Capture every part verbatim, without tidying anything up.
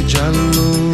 è giallo,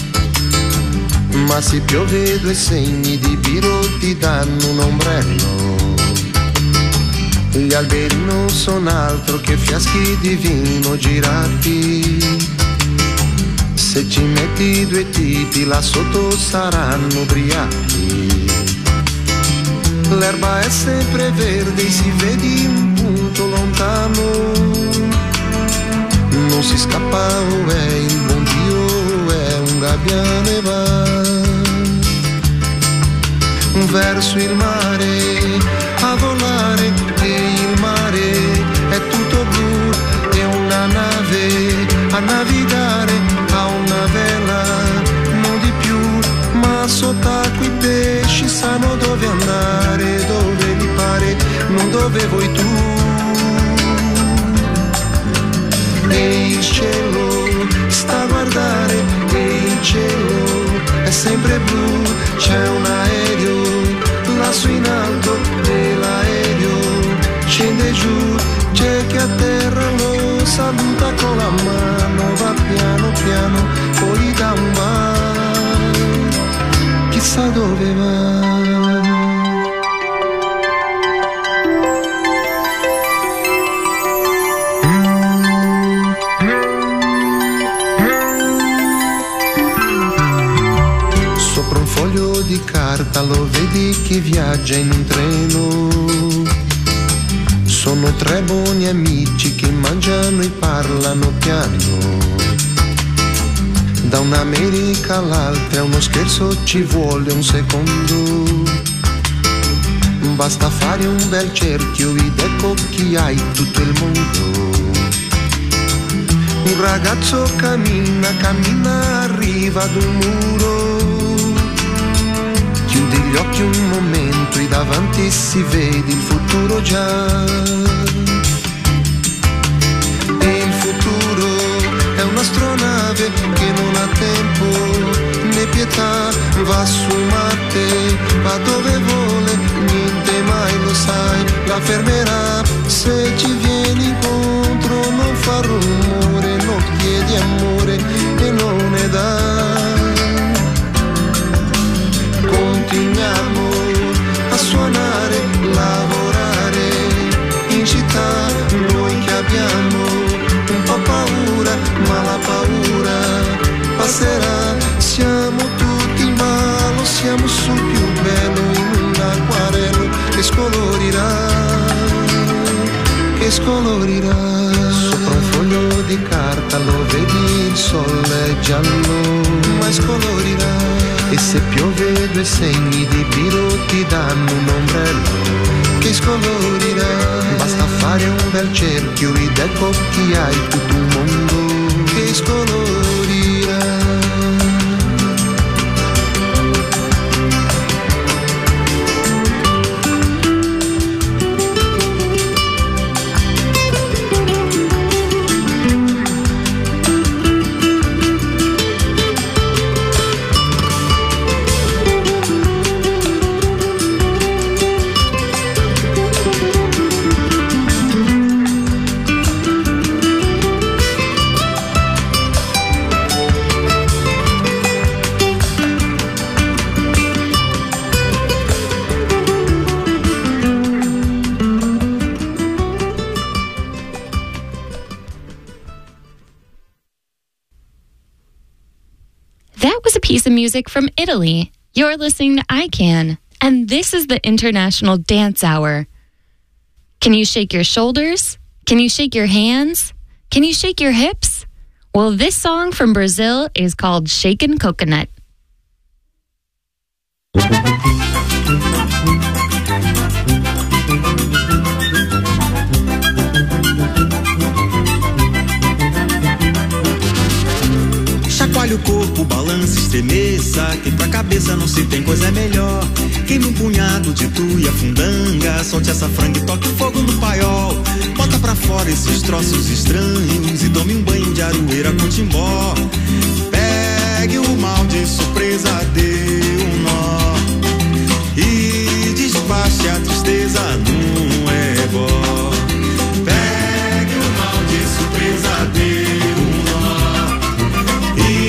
ma se piove due segni di biro ti danno un ombrello. Gli alberi non sono altro che fiaschi di vino girati. Se ci metti due tipi là sotto saranno ubriachi. L'erba è sempre verde, si vede un punto lontano. Non si scappa, oh, è il buon Dio, è un gabbiano e va verso il mare a volare, e il mare è tutto blu, è una nave a navigare, ha una vela, non di più, ma sott'acqua i pesci sanno dove andare, dove gli pare, non dove vuoi tu. E il cielo sta a guardare, e il cielo è sempre blu, c'è un aereo lassù in alto e l'aereo scende giù, c'è che a terra lo saluta con la mano, va piano piano, poi gli dà un bacio, chissà dove va. Di carta lo vedi che viaggia in un treno, sono tre buoni amici che mangiano e parlano piano. Da un'America all'altra uno scherzo ci vuole un secondo, basta fare un bel cerchio ed ecco chi hai tutto il mondo. Un ragazzo cammina, cammina, arriva ad un muro, chiudi gli occhi un momento e davanti si vede il futuro già. E il futuro è un'astronave che non ha tempo né pietà, va su Marte, va dove vuole, niente mai lo sai, la fermerà. Se ci vieni incontro non fa rumore, non chiedi amore e non ne dà. Continuiamo a suonare, lavorare in città, noi che abbiamo un po' paura, ma la paura passerà. Siamo tutti in ballo, siamo sul più bello, in un acquarello che scolorirà, che scolorirà. Sopra un foglio di carta lo vedi, il sole è giallo, ma scolorirà. E se piove due segni di biro ti danno un ombrello che scolorirà. Basta fare un bel cerchio ed ecco chi hai tutto un mondo che scolorirà. Piece of music from Italy. You're listening to I Can, and this is the International Dance Hour. Can you shake your shoulders? Can you shake your hands? Can you shake your hips? Well, this song from Brazil is called Shakin' Coconut. Chacoalhe o corpo, balance, estremeça, que pra cabeça não se tem coisa melhor. Queime um punhado de tuia, fundanga, solte essa franga e toque fogo no paiol. Bota pra fora esses troços estranhos e tome um banho de aroeira com timbó. Pegue o mal de surpresa, dê um nó e despache a tristeza num ebó. Pegue o mal de surpresa, dê um nó e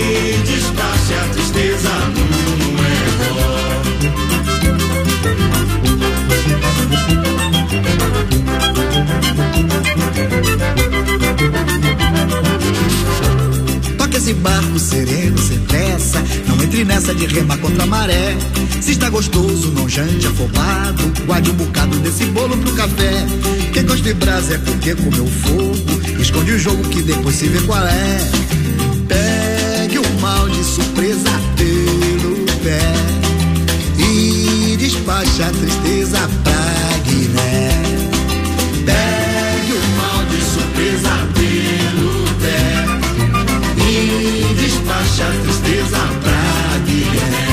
barco sereno, sem pressa. Não entre nessa de remar contra a maré. Se está gostoso, não jante afobado. Guarde um bocado desse bolo pro café. Quem gosta de brasa é porque comeu fogo. Esconde o jogo que depois se vê qual é. Pegue o mal de surpresa pelo pé e despacha a tristeza pra Guiné. Pegue o mal de surpresa pelo pé e despacha a tristeza pra Guiné.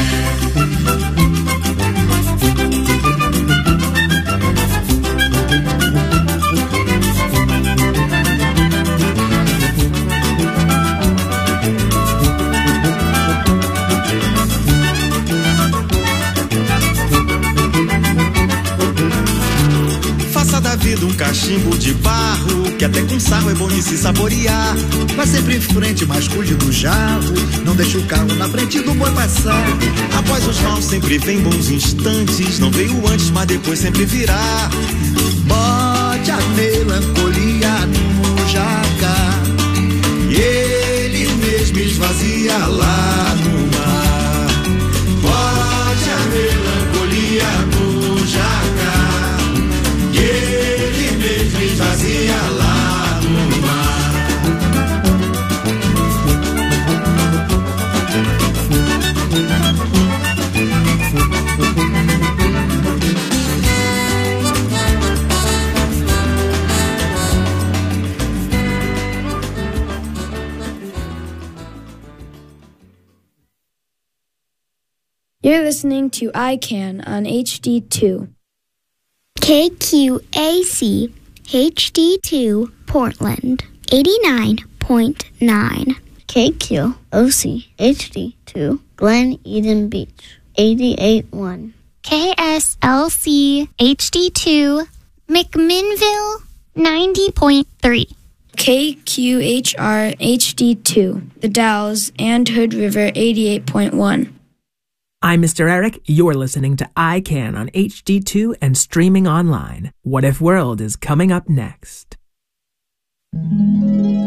Um cachimbo de barro, que até com sarro é bom de se saborear. Vai sempre em frente, mas cuide do jarro. Não deixe o carro na frente do boi passar. Após os maus sempre vem bons instantes. Não veio antes, mas depois sempre virá. Bote a melancolia no jacar e ele mesmo esvazia lá no mar. Bote a melancolia no jacar e ele mesmo esvazia lá no mar. You're listening to I CAN on H D two. K Q A C H D two Portland eighty-nine point nine. K Q O C H D two Glen Eden Beach eighty-eight point one. K S L C H D two McMinnville ninety point three. K Q H R H D two The Dalles and Hood River eighty-eight point one. I'm Mister Eric. You're listening to I CAN on H D two and streaming online. What If World is coming up next.